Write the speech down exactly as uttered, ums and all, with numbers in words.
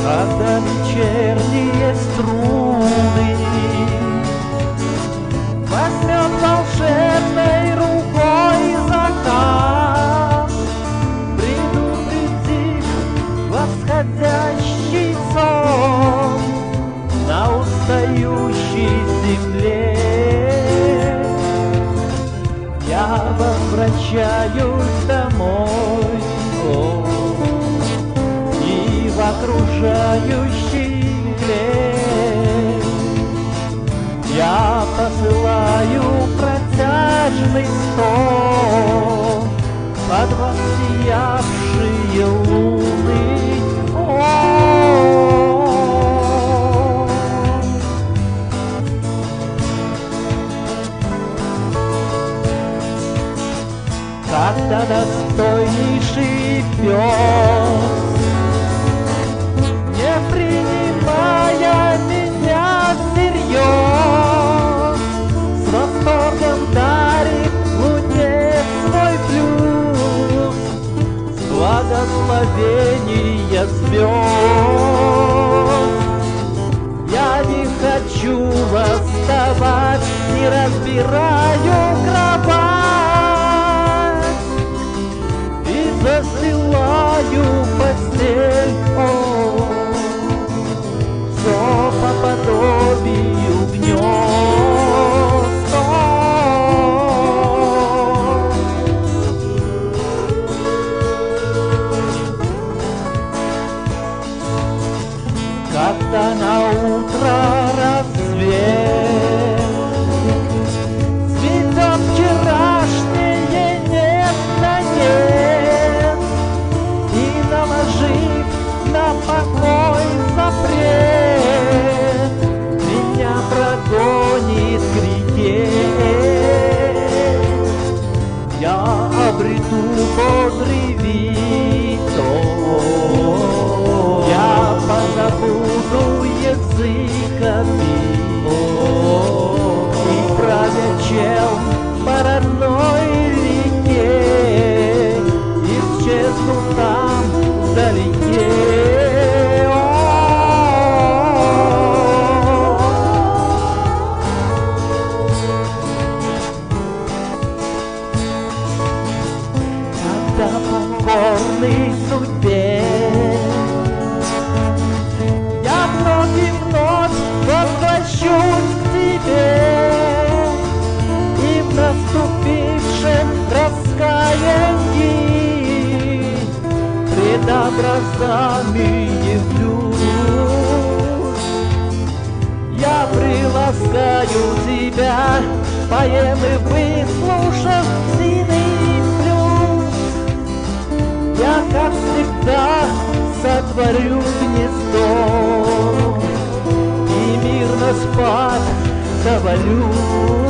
Когда вечерние струны возьмет волшебной рукой закат, предупредив восходящий сон на устающей земле, я возвращаюсь домой, о, и в окружающий лес я посылаю протяжный стон под воссиявшие луны. Когда достойнейший пес, не принимая меня всерьез, с восторгом дарит луне свой плюс, с благословения звезд. Я не хочу восставать, не разбираю кровать, застилаю постель, о, все по подобию гнезд. Когда на утро рассвет цветет вчерашнее нет на нет, наложив на покой запрет, меня прогонит к реке. Я обрету бодрый вид, я позабуду язык обид, и правя чел по родной реке, исчезну там вдалеке. Когда покорный судьбе я вновь и вновь возвращусь к тебе, и в наступившем раскаянии пред образами явлюсь. Я приласкаю тебя, поэмы выслушав синий плюс. Я, как всегда, сотворю гнездо и мирно спать завалюсь.